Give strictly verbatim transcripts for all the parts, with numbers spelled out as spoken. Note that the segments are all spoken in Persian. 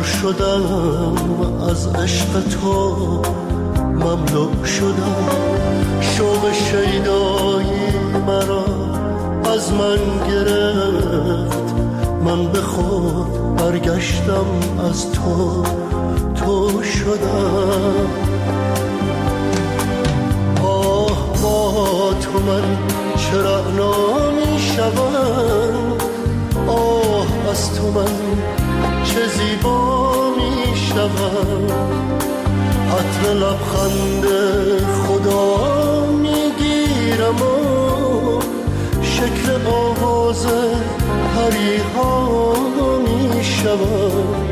شدم از عشق تو، مملو شدم. شوق شیدایی مرا از من گرفت، من به خود برگشتم از تو، تو شدم. آه با تو من چرا نمی شوم، آه از تو من چه زیبا می شوم. عطر لبخند خدا می گیرم و شکل آواز پریها می شوم.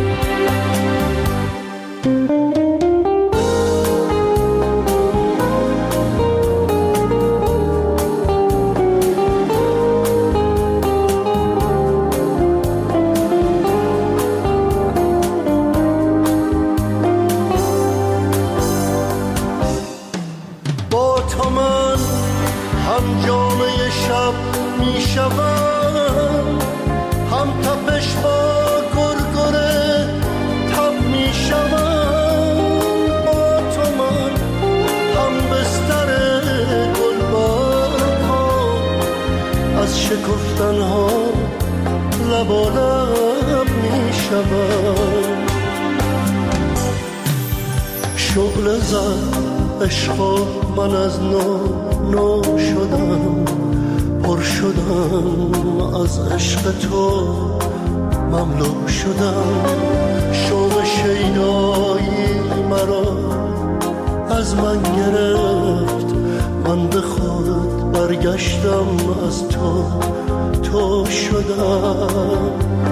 شکفتنها لب و لب می شود. شعله زد عشق من از نو نو شدم، پر شدم از عشق تو، مملو شدم. شوق شیدایی مرا از من گرفت، من به خود برگشتم از تو، تو شدم.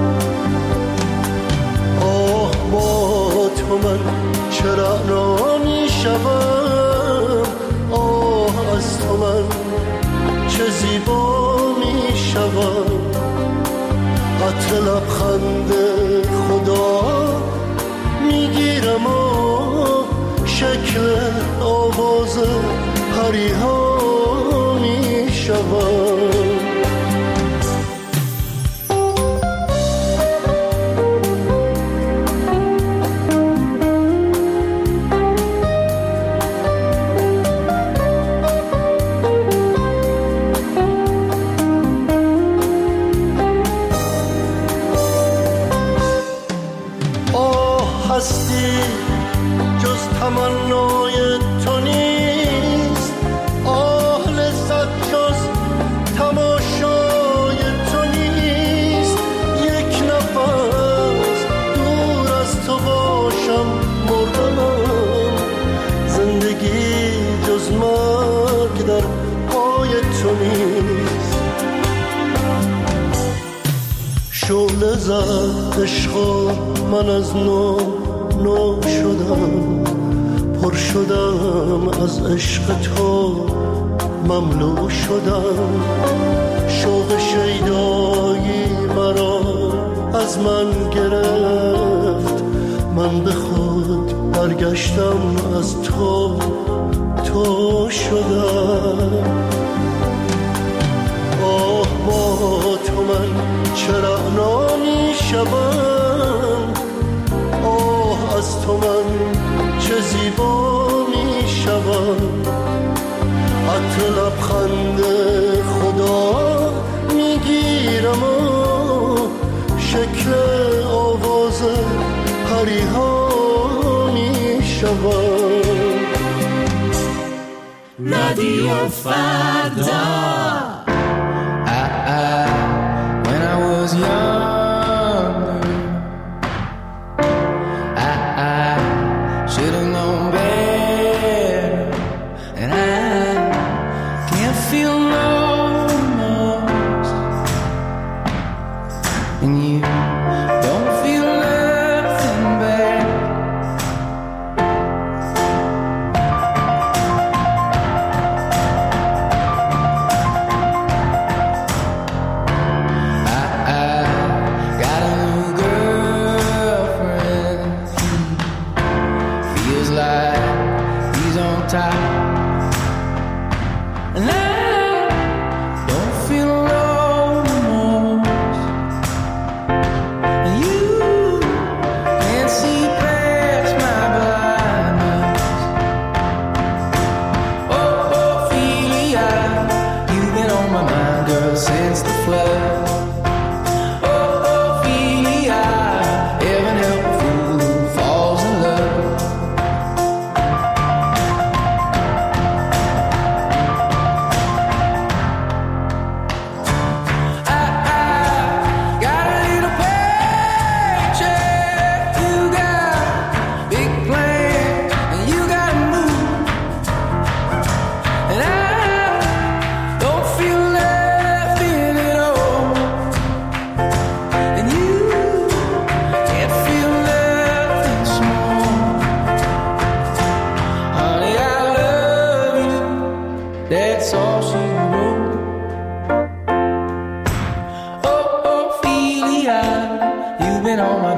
آه با تو من چرا نمی شوم، آه از تو من چه زیبا می شوم. عطر لبخند خدا می گیرم و شکل آواز پریها می شوم. آه هستی جز تمنای تو نیست، آه لذت جز تماشای تو نیست. یک نفس دور از تو باشم مردم، زندگی جز مرگ در پای تو نیست. شعله زد عشق من از نو نو شدم، پر شدم از عشق تو، مملو شدم. شوق شیدایی مرا از من گرفت، من به خود برگشتم از تو، تو شدم. آه با تو من چرا نمی شوم، آه از تو من چه زیبا می شوم. عطر لبخند خدا می گیرم و شکل آواز پریها می شوم. رادیو فردا. Was younger, I, I should have known better, and I can't feel no remorse, and you don't feel nothing bad. I, I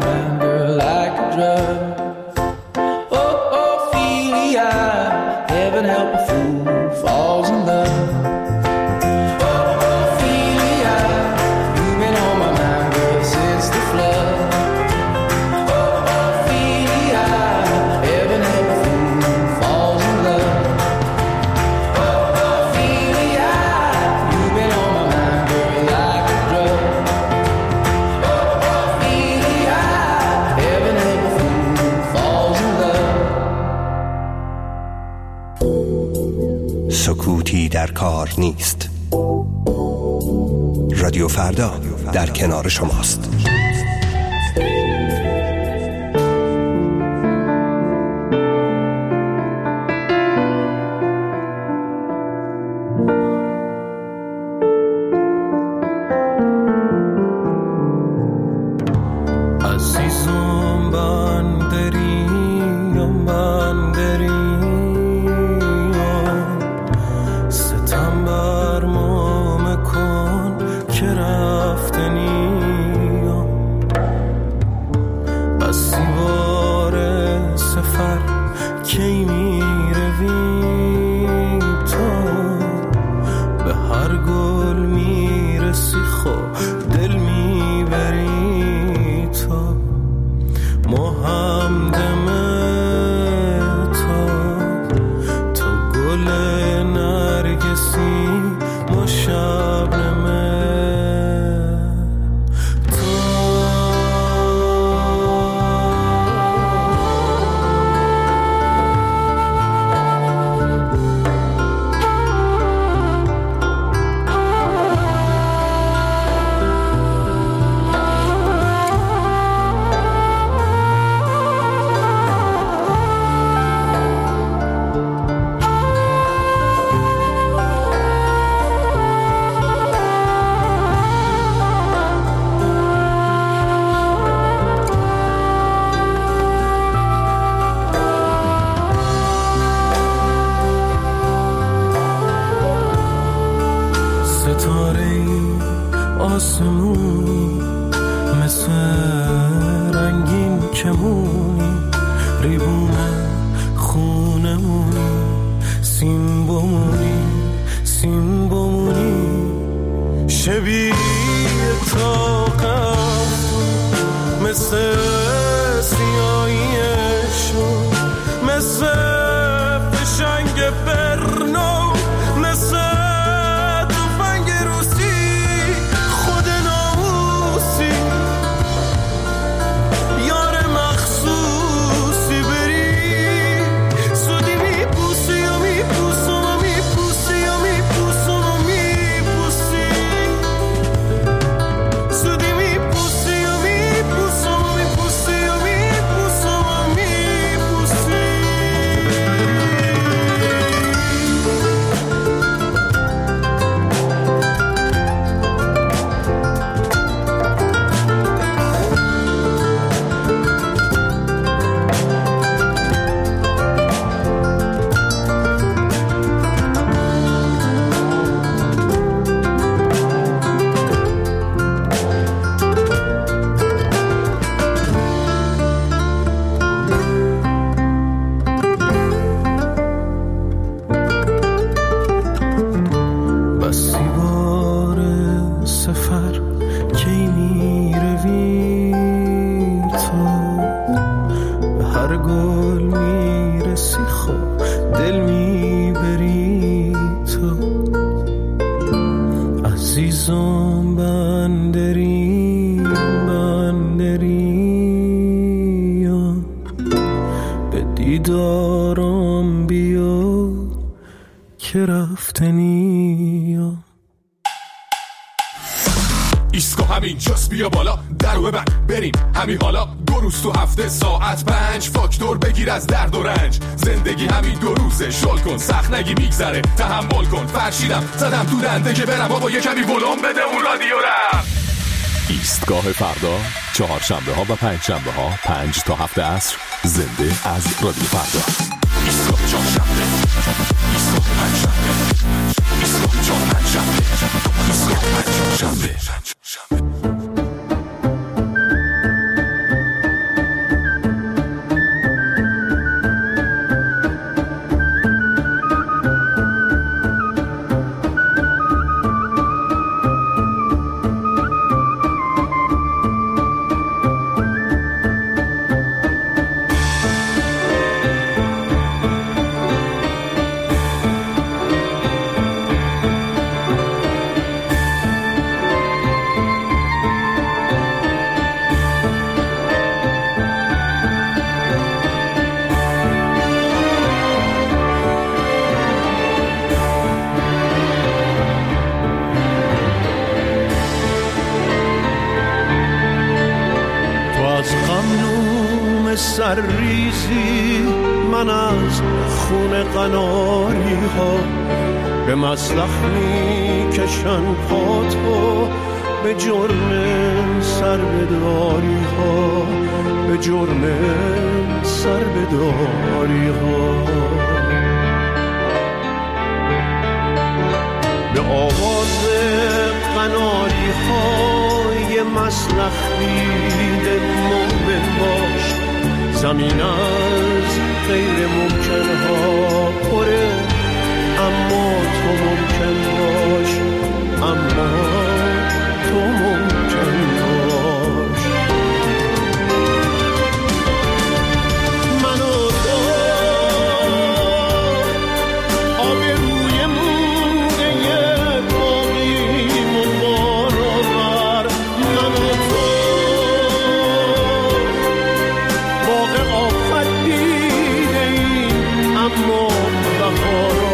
mind, girl, like a drug. Oh, Ophelia, heaven help a fool who falls in love. Oh, Ophelia, you've been on my mind, girl, since the flood. Oh, Ophelia, heaven help a fool who falls in love. Oh, Ophelia, you've been on my mind, girl, like a drug. Oh, Ophelia, heaven help a fool who falls in love. سکوتی در کار نیست. رادیو فردا در کنار شماست. عزیزم بندری بندری ستم بر ما مکن که رفتنی بسی بار سفر کی می روی تو به هر گل می رسی خو دل می بری تو ما همدم تو تو گل نرگسی ما شبنمه آسمونی مثل رنگین کمونی ریبونه خونمونی سیم بمونی سیم بمونی شبیه طاقت مثل سیاهیشون مثل فشنگ برنو مثل عزیزم بندری بندری به دیدارم بیا که رفتنی ایسکو همین جاست بیا بالا درو ببند بریم همین حالا دو روز تو هفته ساعت پنج فاکتور بگیر از درد و رنج زندگی همین دو روزه شل کن سخت نگی میگذره تحمل کن فرشیدم زدم تو دنده که برم بابا یه کمی ولوم بده اون رادیو رم. ایستگاه فردا چهارشنبه ها و پنج شنبه ها پنج تا هفت عصر زنده از رادیو فردا. ایستگاه چهارشنبه ایستگاه پنج شنبه ایستگاه چهار پنج شنبه ایستگاه پنج شنبه غمنوم سرریزی من از خون قناری ها به مسلخ می کشن پاتو به جرم سر بداری ها به جرم سر بداری ها به آواز قناری های مسلخ دیده مومن باش زمین از غیر ممکن ها پره اما تو ممکن باش اما تو ممکن باش من و تو آب روی موده باقیم و بارآور من و تو باغ آفت دیده ایم اما بهار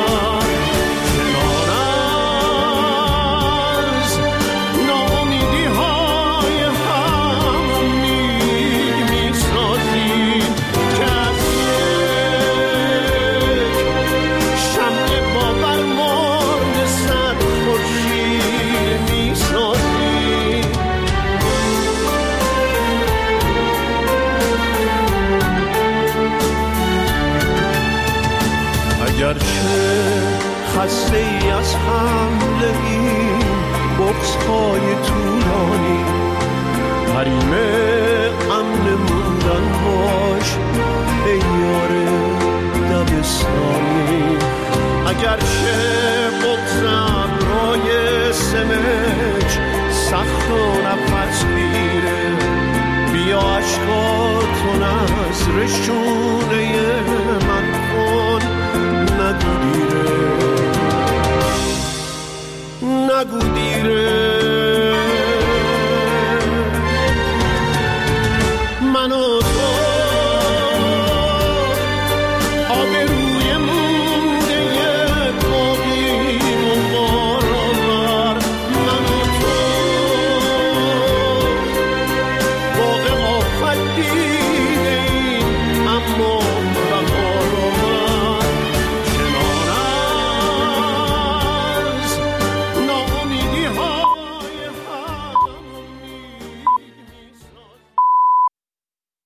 خسته ای از حمله این بغض های طولانی حریم امن موندن باش ای یار دبستانی اگرچه بغض ابرای سمج سخت و نفس گیره بیا عشقاتو نظر شونه من کن نگو دیره نگو دیره منو